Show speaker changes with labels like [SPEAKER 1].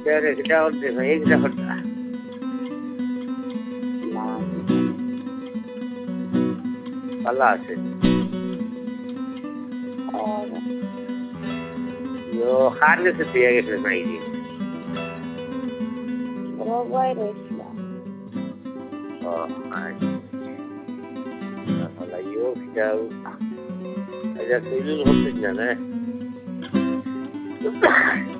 [SPEAKER 1] এটা হচ্ছে না এইটা হচ্ছে ভালো আছে খান গেছে দিয়ে গেছে নাই দিন ও আচ্ছা ইউ যাও আচ্ছা তুই হচ্ছে না